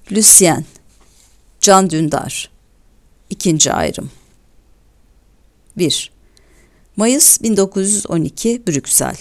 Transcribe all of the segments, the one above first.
Lucien, Can Dündar. İkinci ayrım. 1. Mayıs 1912 Brüksel.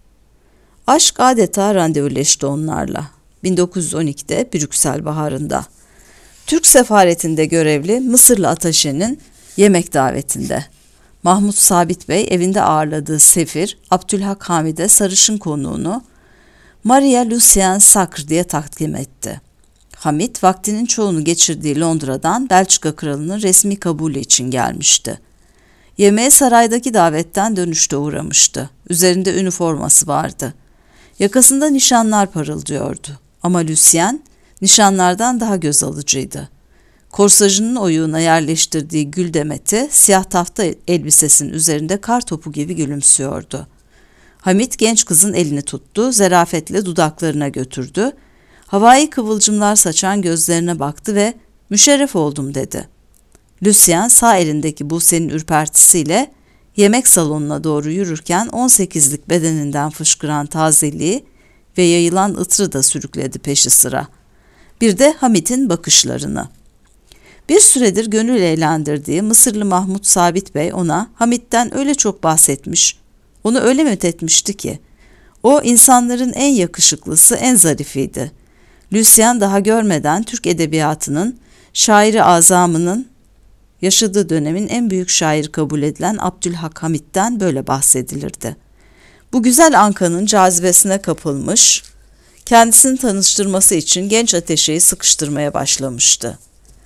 Aşk adeta randevuleşti onlarla. 1912'de Brüksel baharında. Türk sefaretinde görevli Mısırlı ataşenin yemek davetinde. Mahmut Sabit Bey evinde ağırladığı sefir Abdülhak Hamid'e sarışın konuğunu Maria Lucien Sacre diye takdim etti. Hamid, vaktinin çoğunu geçirdiği Londra'dan Belçika kralının resmi kabulü için gelmişti. Yemeğe saraydaki davetten dönüşte uğramıştı. Üzerinde üniforması vardı. Yakasında nişanlar parıldıyordu. Ama Lucien, nişanlardan daha göz alıcıydı. Korsajının oyuğuna yerleştirdiği gül demeti, siyah tafta elbisesinin üzerinde kar topu gibi gülümsüyordu. Hamid genç kızın elini tuttu, zarafetle dudaklarına götürdü. Havai kıvılcımlar saçan gözlerine baktı ve "Müşerref oldum" dedi. Lucien sağ elindeki Buse'nin ürpertisiyle yemek salonuna doğru yürürken 18'lik bedeninden fışkıran tazeliği ve yayılan ıtrı da sürükledi peşi sıra. Bir de Hamid'in bakışlarını. Bir süredir gönül eğlendirdiği Mısırlı Mahmut Sabit Bey ona Hamid'den öyle çok bahsetmiş, onu öyle methetmişti ki, o insanların en yakışıklısı, en zarifiydi. Lucien daha görmeden Türk edebiyatının, şairi azamının, yaşadığı dönemin en büyük şairi kabul edilen Abdülhak Hamid'den böyle bahsedilirdi. Bu güzel ankanın cazibesine kapılmış, kendisini tanıştırması için genç ateşeyi sıkıştırmaya başlamıştı.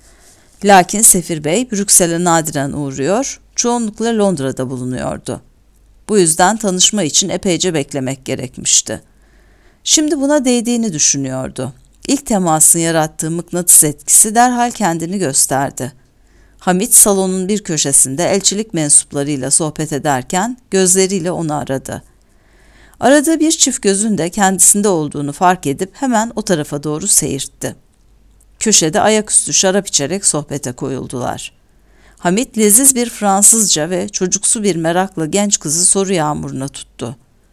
Lakin Sefir Bey Brüksel'e nadiren uğruyor, çoğunlukla Londra'da bulunuyordu. Bu yüzden tanışma için epeyce beklemek gerekmişti. Şimdi buna değdiğini düşünüyordu. İlk temasın yarattığı mıknatıs etkisi derhal kendini gösterdi. Hamid salonun bir köşesinde elçilik mensuplarıyla sohbet ederken gözleriyle onu aradı. Aradığı bir çift gözün de kendisinde olduğunu fark edip hemen o tarafa doğru seyirtti. Köşede ayaküstü şarap içerek sohbete koyuldular. Hamid leziz bir Fransızca ve çocuksu bir merakla genç kızı soru yağmuruna tuttu.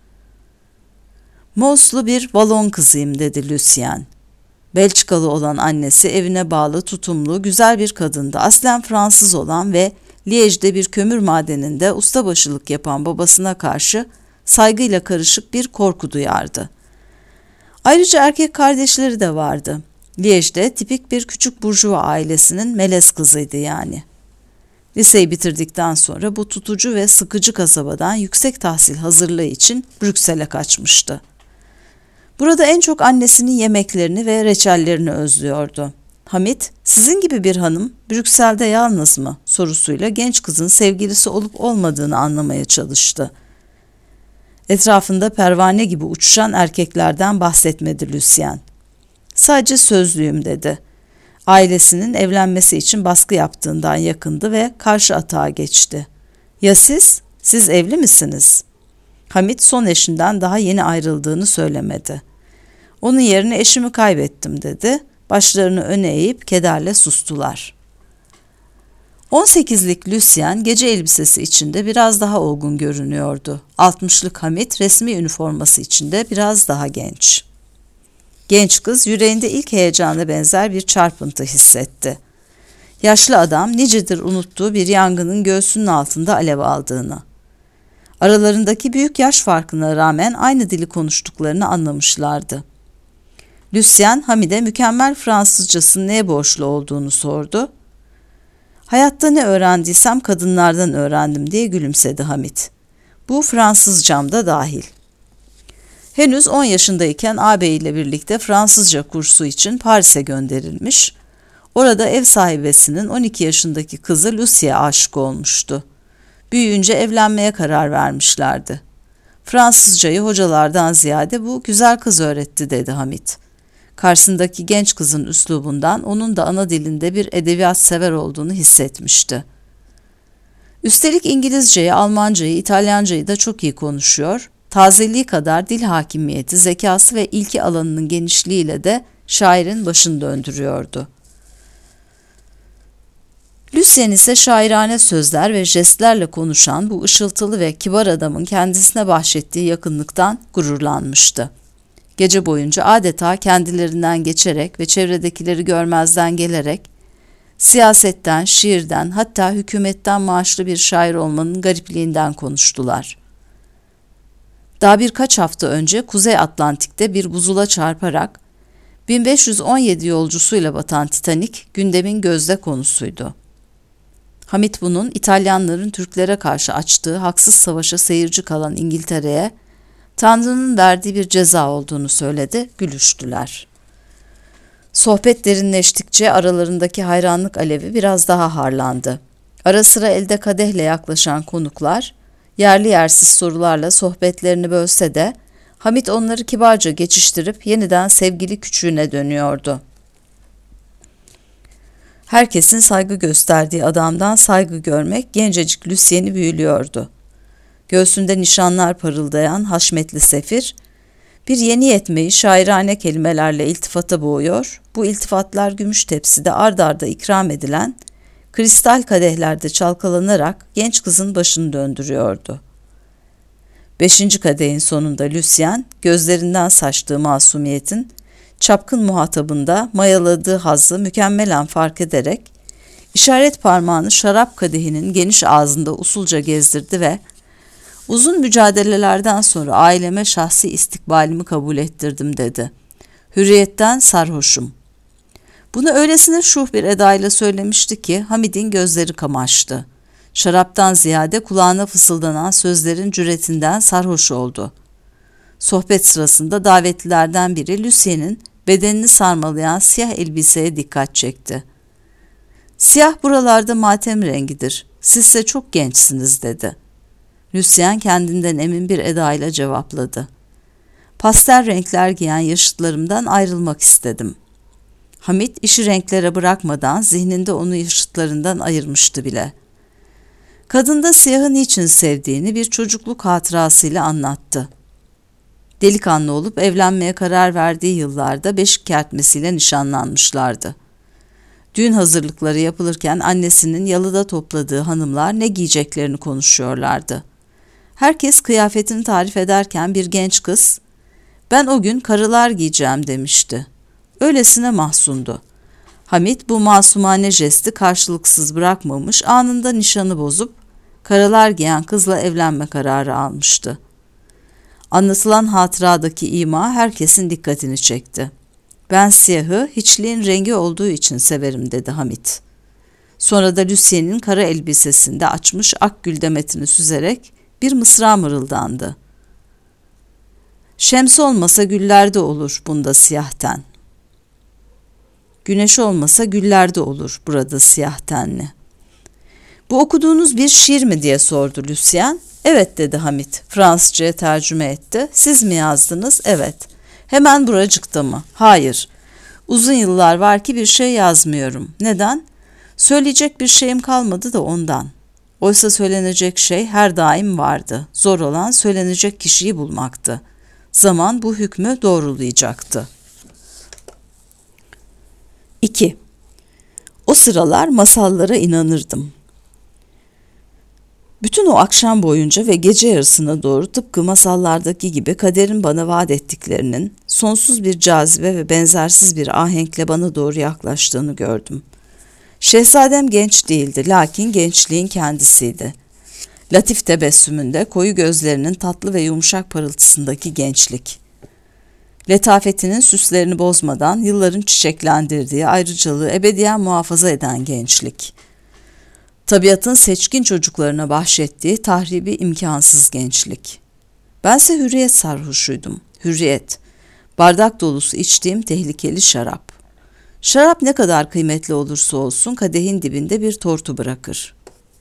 "Moslu bir Valon kızıyım" dedi Lucien. Belçikalı olan annesi evine bağlı, tutumlu, güzel bir kadındı. Aslen Fransız olan ve Liège'de bir kömür madeninde ustabaşılık yapan babasına karşı saygıyla karışık bir korku duyardı. Ayrıca erkek kardeşleri de vardı. Liège'de tipik bir küçük burjuva ailesinin melez kızıydı yani. Liseyi bitirdikten sonra bu tutucu ve sıkıcı kasabadan yüksek tahsil hazırlığı için Brüksel'e kaçmıştı. Burada en çok annesinin yemeklerini ve reçellerini özlüyordu. Hamid, "Sizin gibi bir hanım Brüksel'de yalnız mı?" sorusuyla genç kızın sevgilisi olup olmadığını anlamaya çalıştı. Etrafında pervane gibi uçuşan erkeklerden bahsetmedi Lucien. "Sadece sözlüyüm" dedi. Ailesinin evlenmesi için baskı yaptığından yakındı ve karşı atağa geçti. "Ya siz? Siz evli misiniz?" Hamid son eşinden daha yeni ayrıldığını söylemedi. "Onun yerine eşimi kaybettim" dedi. Başlarını öne eğip kederle sustular. 18'lik Lucien gece elbisesi içinde biraz daha olgun görünüyordu. 60'lık Hamid resmi üniforması içinde biraz daha genç. Genç kız yüreğinde ilk heyecana benzer bir çarpıntı hissetti. Yaşlı adam nicedir unuttuğu bir yangının göğsünün altında alev aldığını. Aralarındaki büyük yaş farkına rağmen aynı dili konuştuklarını anlamışlardı. Lucien, Hamid'e mükemmel Fransızcasının neye borçlu olduğunu sordu. "Hayatta ne öğrendiysem kadınlardan öğrendim" diye gülümsedi Hamid. "Bu Fransızcam da dahil." Henüz 10 yaşındayken ağabeyiyle birlikte Fransızca kursu için Paris'e gönderilmiş. Orada ev sahibesinin 12 yaşındaki kızı Lucy'ye aşık olmuştu. Büyüyünce evlenmeye karar vermişlerdi. "Fransızcayı hocalardan ziyade bu güzel kız öğretti" dedi Hamid. Karşısındaki genç kızın üslubundan onun da ana dilinde bir edebiyat sever olduğunu hissetmişti. Üstelik İngilizceyi, Almancayı, İtalyancayı da çok iyi konuşuyor, tazeliği kadar dil hakimiyeti, zekası ve ilgi alanının genişliğiyle de şairin başını döndürüyordu. Lucien ise şairane sözler ve jestlerle konuşan bu ışıltılı ve kibar adamın kendisine bahşettiği yakınlıktan gururlanmıştı. Gece boyunca adeta kendilerinden geçerek ve çevredekileri görmezden gelerek siyasetten, şiirden, hatta hükümetten maaşlı bir şair olmanın garipliğinden konuştular. Daha birkaç hafta önce Kuzey Atlantik'te bir buzula çarparak 1517 yolcusuyla batan Titanic gündemin gözde konusuydu. Hamit bunun İtalyanların Türklere karşı açtığı haksız savaşa seyirci kalan İngiltere'ye Tanrı'nın verdiği bir ceza olduğunu söyledi, gülüştüler. Sohbet derinleştikçe aralarındaki hayranlık alevi biraz daha harlandı. Ara sıra elde kadehle yaklaşan konuklar, yerli yersiz sorularla sohbetlerini bölse de, Hamit onları kibarca geçiştirip yeniden sevgili küçüğüne dönüyordu. Herkesin saygı gösterdiği adamdan saygı görmek gencecik Lucien'i büyülüyordu. Göğsünde nişanlar parıldayan haşmetli sefir, bir yeni yetmeyi şairane kelimelerle iltifata boğuyor, bu iltifatlar gümüş tepside ard arda ikram edilen, kristal kadehlerde çalkalanarak genç kızın başını döndürüyordu. 5. kadehin sonunda Lucien, gözlerinden saçtığı masumiyetin, çapkın muhatabında mayaladığı hazzı mükemmelen fark ederek, işaret parmağını şarap kadehinin geniş ağzında usulca gezdirdi ve "Uzun mücadelelerden sonra aileme şahsi istikbalimi kabul ettirdim" dedi. "Hürriyetten sarhoşum." Bunu öylesine şuh bir edayla söylemişti ki Hamid'in gözleri kamaştı. Şaraptan ziyade kulağına fısıldanan sözlerin cüretinden sarhoş oldu. Sohbet sırasında davetlilerden biri Lucien'in bedenini sarmalayan siyah elbiseye dikkat çekti. "Siyah buralarda matem rengidir. Sizse çok gençsiniz" dedi. Lucien kendinden emin bir edayla cevapladı. "Pastel renkler giyen yaşıtlarımdan ayrılmak istedim." Hamit işi renklere bırakmadan zihninde onu yaşıtlarından ayırmıştı bile. Kadında siyahı niçin sevdiğini bir çocukluk hatırasıyla anlattı. Delikanlı olup evlenmeye karar verdiği yıllarda beşik kertmesiyle nişanlanmışlardı. Düğün hazırlıkları yapılırken annesinin yalıda topladığı hanımlar ne giyeceklerini konuşuyorlardı. Herkes kıyafetini tarif ederken bir genç kız, "Ben o gün karılar giyeceğim" demişti. Öylesine mahzundu. Hamit bu masumane jesti karşılıksız bırakmamış, anında nişanı bozup karılar giyen kızla evlenme kararı almıştı. Anlatılan hatıradaki ima herkesin dikkatini çekti. "Ben siyahı hiçliğin rengi olduğu için severim" dedi Hamit. Sonra da Lucien'in kara elbisesinde açmış ak gül demetini süzerek bir mısra mırıldandı. "Şems olmasa güllerde olur bunda siyah ten. Güneş olmasa güllerde olur burada siyah tenli." "Bu okuduğunuz bir şiir mi?" diye sordu Lucien. "Evet" dedi Hamit. Fransızca'ya tercüme etti. "Siz mi yazdınız?" "Evet." "Hemen buracıkta mı?" "Hayır. Uzun yıllar var ki bir şey yazmıyorum." "Neden?" "Söyleyecek bir şeyim kalmadı da ondan." Oysa söylenecek şey her daim vardı. Zor olan söylenecek kişiyi bulmaktı. Zaman bu hükmü doğrulayacaktı. 2. O sıralar masallara inanırdım. Bütün o akşam boyunca ve gece yarısına doğru tıpkı masallardaki gibi kaderin bana vaat ettiklerinin sonsuz bir cazibe ve benzersiz bir ahenkle bana doğru yaklaştığını gördüm. Şehzadem genç değildi, lakin gençliğin kendisiydi. Latif tebessümünde, koyu gözlerinin tatlı ve yumuşak parıltısındaki gençlik. Letafetinin süslerini bozmadan yılların çiçeklendirdiği ayrıcalığı ebediyen muhafaza eden gençlik. Tabiatın seçkin çocuklarına bahşettiği tahribi imkansız gençlik. Bense hürriyet sarhoşuydum. Hürriyet. Bardak dolusu içtiğim tehlikeli şarap. Şarap ne kadar kıymetli olursa olsun kadehin dibinde bir tortu bırakır.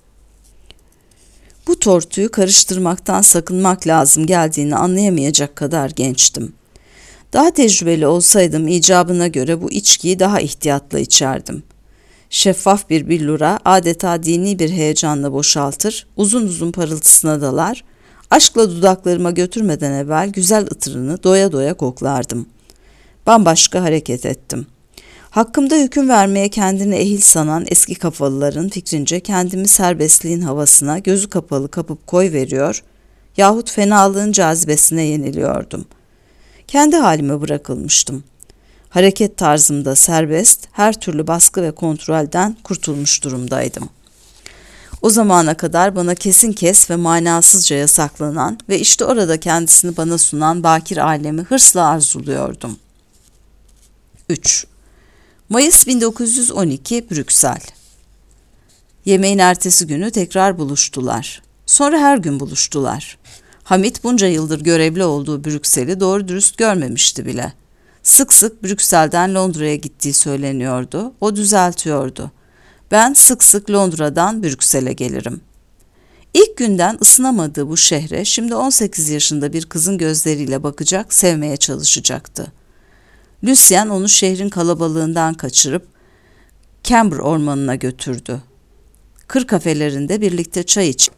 Bu tortuyu karıştırmaktan sakınmak lazım geldiğini anlayamayacak kadar gençtim. Daha tecrübeli olsaydım icabına göre bu içkiyi daha ihtiyatla içerdim. Şeffaf bir billura adeta dini bir heyecanla boşaltır, uzun uzun parıltısına dalar, aşkla dudaklarıma götürmeden evvel güzel ıtırını doya doya koklardım. Bambaşka hareket ettim. Hakkımda hüküm vermeye kendini ehil sanan eski kafalıların fikrince kendimi serbestliğin havasına gözü kapalı kapıp koyveriyor yahut fenalığın cazibesine yeniliyordum. Kendi halime bırakılmıştım. Hareket tarzımda serbest, her türlü baskı ve kontrolden kurtulmuş durumdaydım. O zamana kadar bana kesin kes ve manasızca yasaklanan ve işte orada kendisini bana sunan bakir alemi hırsla arzuluyordum. 3. Mayıs 1912 Brüksel. Yemeğin ertesi günü tekrar buluştular. Sonra her gün buluştular. Hamit bunca yıldır görevli olduğu Brüksel'i doğru dürüst görmemişti bile. Sık sık Brüksel'den Londra'ya gittiği söyleniyordu, o düzeltiyordu. Ben sık sık Londra'dan Brüksel'e gelirim. İlk günden ısınamadığı bu şehre şimdi 18 yaşında bir kızın gözleriyle bakacak, sevmeye çalışacaktı. Lucien onu şehrin kalabalığından kaçırıp Camber ormanına götürdü. Kır kafelerinde birlikte çay içti.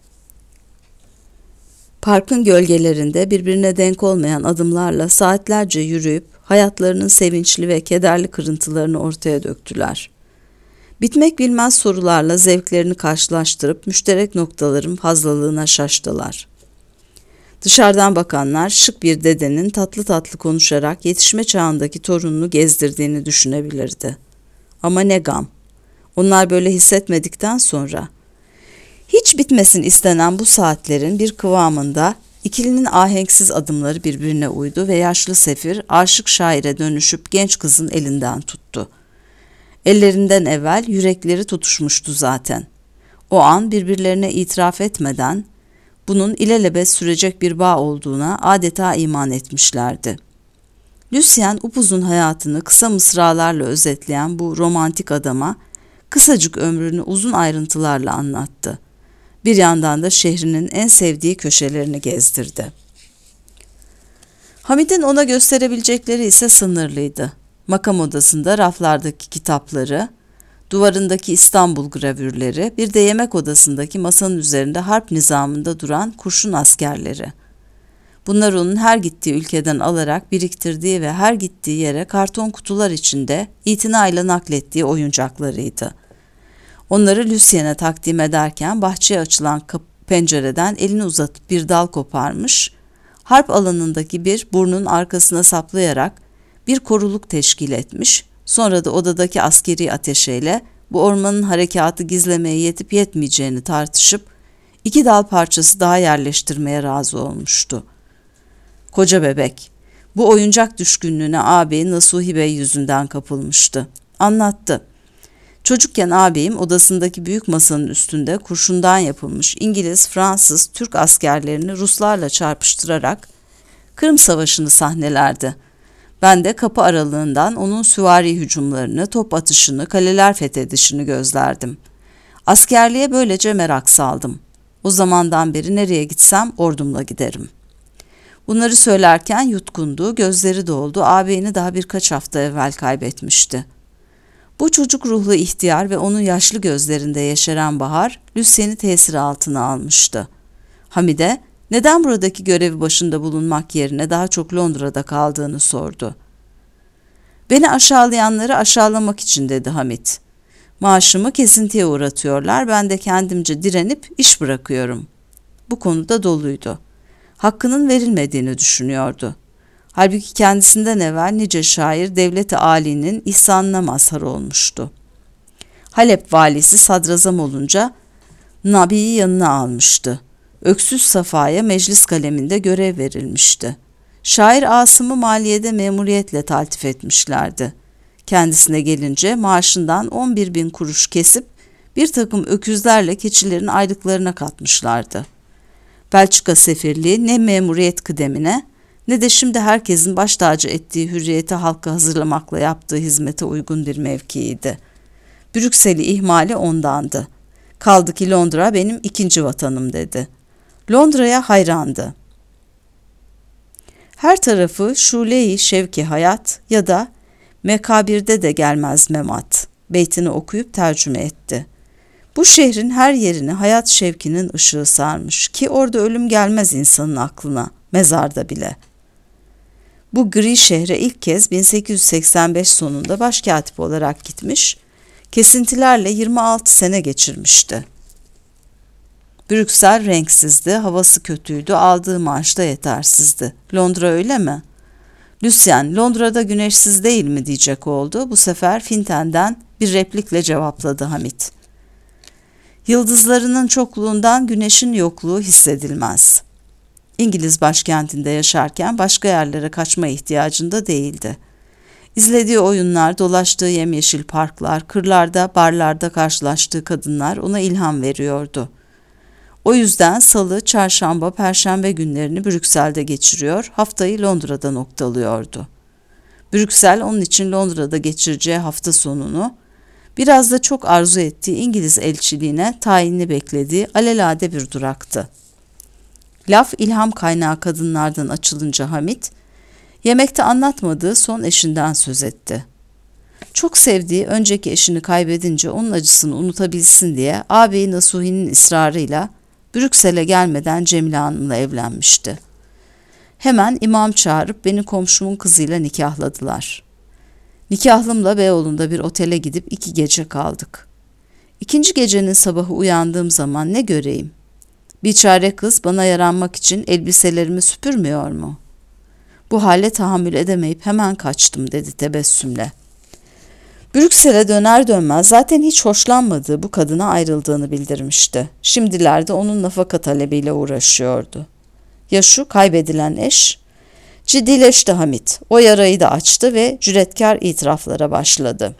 Parkın gölgelerinde birbirine denk olmayan adımlarla saatlerce yürüyüp hayatlarının sevinçli ve kederli kırıntılarını ortaya döktüler. Bitmek bilmez sorularla zevklerini karşılaştırıp müşterek noktaların fazlalığına şaştılar. Dışarıdan bakanlar şık bir dedenin tatlı tatlı konuşarak yetişme çağındaki torununu gezdirdiğini düşünebilirdi. Ama ne gam. Onlar böyle hissetmedikten sonra. Hiç bitmesin istenen bu saatlerin bir kıvamında ikilinin ahenksiz adımları birbirine uydu ve yaşlı sefir aşık şaire dönüşüp genç kızın elinden tuttu. Ellerinden evvel yürekleri tutuşmuştu zaten. O an birbirlerine itiraf etmeden bunun ilelebet sürecek bir bağ olduğuna adeta iman etmişlerdi. Lucien upuzun hayatını kısa mısralarla özetleyen bu romantik adama kısacık ömrünü uzun ayrıntılarla anlattı. Bir yandan da şehrinin en sevdiği köşelerini gezdirdi. Hamid'in ona gösterebilecekleri ise sınırlıydı. Makam odasında raflardaki kitapları, duvarındaki İstanbul gravürleri, bir de yemek odasındaki masanın üzerinde harp nizamında duran kurşun askerleri. Bunlar onun her gittiği ülkeden alarak biriktirdiği ve her gittiği yere karton kutular içinde itinayla naklettiği oyuncaklarıydı. Onları Lucien'e takdim ederken bahçeye açılan pencereden elini uzatıp bir dal koparmış, harp alanındaki bir burnun arkasına saplayarak bir koruluk teşkil etmiş, sonra da odadaki askeri ateşeyle bu ormanın harekatı gizlemeye yetip yetmeyeceğini tartışıp 2 dal parçası daha yerleştirmeye razı olmuştu. Koca bebek, bu oyuncak düşkünlüğüne ağabeyi Nasuhi Bey yüzünden kapılmıştı. Anlattı. Çocukken ağabeyim odasındaki büyük masanın üstünde kurşundan yapılmış İngiliz, Fransız, Türk askerlerini Ruslarla çarpıştırarak Kırım Savaşı'nı sahnelerdi. Ben de kapı aralığından onun süvari hücumlarını, top atışını, kaleler fethedişini gözlerdim. Askerliğe böylece merak saldım. O zamandan beri nereye gitsem ordumla giderim. Bunları söylerken yutkundu, gözleri doldu, ağabeyini daha birkaç hafta evvel kaybetmişti. Bu çocuk ruhlu ihtiyar ve onun yaşlı gözlerinde yeşeren bahar, Lucien'i tesir altına almıştı. Hamide, neden buradaki görevi başında bulunmak yerine daha çok Londra'da kaldığını sordu. Beni aşağılayanları aşağılamak için dedi Hamit. Maaşımı kesintiye uğratıyorlar, ben de kendimce direnip iş bırakıyorum. Bu konuda doluydu. Hakkının verilmediğini düşünüyordu. Halbuki kendisinden evvel nice şair devlet-i âlinin ihsanına mazhar olmuştu. Halep valisi sadrazam olunca Nabi'yi yanına almıştı. Öksüz Safa'ya meclis kaleminde görev verilmişti. Şair Asım'ı maliyede memuriyetle taltif etmişlerdi. Kendisine gelince maaşından 11.000 kuruş kesip bir takım öküzlerle keçilerin aylıklarına katmışlardı. Belçika sefirliği ne memuriyet kıdemine ne de şimdi herkesin baş tacı ettiği hürriyeti halka hazırlamakla yaptığı hizmete uygun bir mevkiiydi. Brüksel'i ihmali ondandı. Kaldı ki Londra benim ikinci vatanım dedi. Londra'ya hayrandı. Her tarafı şule-i şevki hayat ya da mekabirde de gelmez memat beytini okuyup tercüme etti. Bu şehrin her yerini hayat şevkinin ışığı sarmış ki orada ölüm gelmez insanın aklına, mezarda bile. Bu gri şehre ilk kez 1885 sonunda başkatip olarak gitmiş, kesintilerle 26 sene geçirmişti. Brüksel renksizdi, havası kötüydü, aldığı maaş da yetersizdi. Londra öyle mi? Lucien, Londra'da güneşsiz değil mi diyecek oldu. Bu sefer Finten'den bir replikle cevapladı Hamit. Yıldızlarının çokluğundan güneşin yokluğu hissedilmez. İngiliz başkentinde yaşarken başka yerlere kaçma ihtiyacında değildi. İzlediği oyunlar, dolaştığı yemyeşil parklar, kırlarda, barlarda karşılaştığı kadınlar ona ilham veriyordu. O yüzden salı, çarşamba, perşembe günlerini Brüksel'de geçiriyor, haftayı Londra'da noktalıyordu. Brüksel onun için Londra'da geçireceği hafta sonunu, biraz da çok arzu ettiği İngiliz elçiliğine tayinini beklediği alelade bir duraktı. Laf ilham kaynağı kadınlardan açılınca Hamit, yemekte anlatmadığı son eşinden söz etti. Çok sevdiği önceki eşini kaybedince onun acısını unutabilsin diye ağabeyi Nasuhi'nin ısrarıyla Brüksel'e gelmeden Cemile Hanım'la evlenmişti. Hemen imam çağırıp beni komşumun kızıyla nikahladılar. Nikahlımla Beyoğlu'nda bir otele gidip 2 gece kaldık. 2. gecenin sabahı uyandığım zaman ne göreyim? Biçare kız bana yaranmak için elbiselerimi süpürmüyor mu? Bu hale tahammül edemeyip hemen kaçtım dedi tebessümle. Brüksel'e döner dönmez zaten hiç hoşlanmadığı bu kadına ayrıldığını bildirmişti. Şimdilerde onun nafaka talebiyle uğraşıyordu. Ya şu kaybedilen eş? Ciddileşti Hamit. O yarayı da açtı ve cüretkar itiraflara başladı.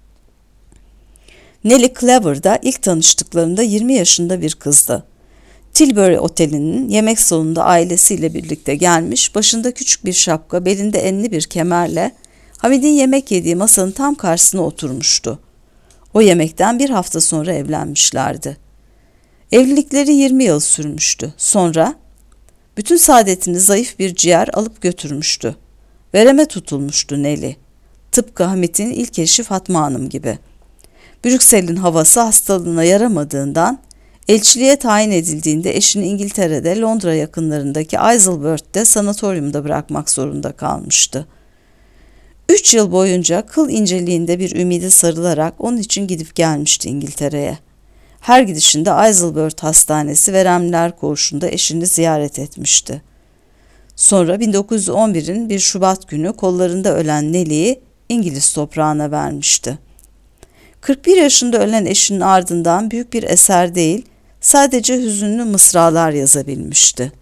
Nellie Clever da ilk tanıştıklarında 20 yaşında bir kızdı. Tilbury Oteli'nin yemek salonunda ailesiyle birlikte gelmiş, başında küçük bir şapka, belinde enli bir kemerle Hamid'in yemek yediği masanın tam karşısına oturmuştu. O yemekten bir hafta sonra evlenmişlerdi. Evlilikleri 20 yıl sürmüştü. Sonra bütün saadetini zayıf bir ciğer alıp götürmüştü. Vereme tutulmuştu Nelly. Tıpkı Hamid'in ilk eşi Fatma Hanım gibi. Brüksel'in havası hastalığına yaramadığından elçiliğe tayin edildiğinde eşini İngiltere'de Londra yakınlarındaki Isleworth'te sanatoryumda bırakmak zorunda kalmıştı. 3 yıl boyunca kıl inceliğinde bir ümide sarılarak onun için gidip gelmişti İngiltere'ye. Her gidişinde Isleworth Hastanesi Veremler Koğuşu'nda eşini ziyaret etmişti. Sonra 1911'in bir Şubat günü kollarında ölen Nelly'yi İngiliz toprağına vermişti. 41 yaşında ölen eşinin ardından büyük bir eser değil, sadece hüzünlü mısralar yazabilmişti.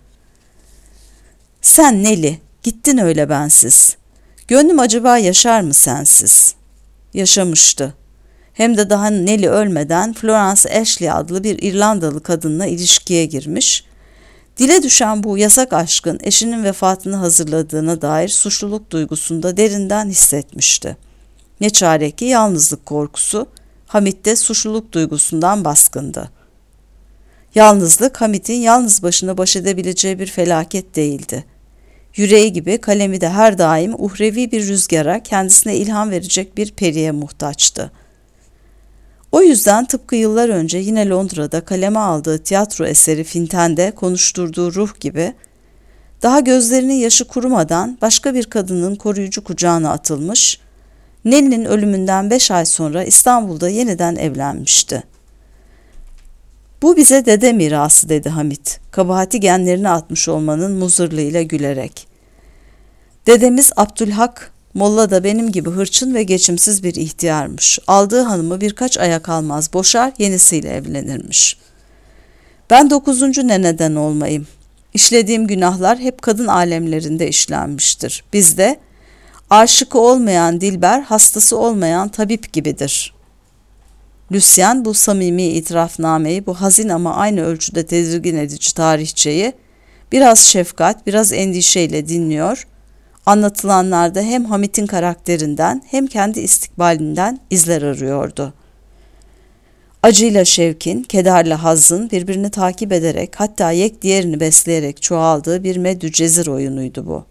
Sen Nelly, gittin öyle bensiz. Gönlüm acaba yaşar mı sensiz? Yaşamıştı. Hem de daha Nelly ölmeden Florence Ashley adlı bir İrlandalı kadınla ilişkiye girmiş, dile düşen bu yasak aşkın eşinin vefatını hazırladığına dair suçluluk duygusunu da derinden hissetmişti. Ne çare ki yalnızlık korkusu Hamit'te suçluluk duygusundan baskındı. Yalnızlık Hamit'in yalnız başına baş edebileceği bir felaket değildi. Yüreği gibi kalemi de her daim uhrevi bir rüzgara, kendisine ilham verecek bir periye muhtaçtı. O yüzden tıpkı yıllar önce yine Londra'da kaleme aldığı tiyatro eseri Finten'de konuşturduğu ruh gibi, daha gözlerinin yaşı kurumadan başka bir kadının koruyucu kucağına atılmış, Nelly'nin ölümünden 5 ay sonra İstanbul'da yeniden evlenmişti. Bu bize dede mirası dedi Hamit, kabahati genlerine atmış olmanın muzırlığıyla gülerek. Dedemiz Abdülhak, molla da benim gibi hırçın ve geçimsiz bir ihtiyarmış. Aldığı hanımı birkaç aya kalmaz boşar, yenisiyle evlenirmiş. Ben 9. neneden olmayım. İşlediğim günahlar hep kadın alemlerinde işlenmiştir. Bizde aşıkı olmayan dilber, hastası olmayan tabip gibidir. Lucien bu samimi itirafnameyi, bu hazin ama aynı ölçüde tedirgin edici tarihçeyi biraz şefkat, biraz endişeyle dinliyor, anlatılanlarda hem Hamit'in karakterinden hem kendi istikbalinden izler arıyordu. Acıyla şevkin, kederle hazzın birbirini takip ederek, hatta yek diğerini besleyerek çoğaldığı bir meddü cezir oyunuydu bu.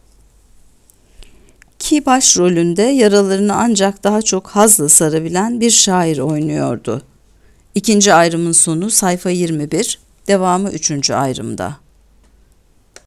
Ki başrolünde yaralarını ancak daha çok hazla sarabilen bir şair oynuyordu. 2. ayrımın sonu sayfa 21, devamı 3. ayrımda.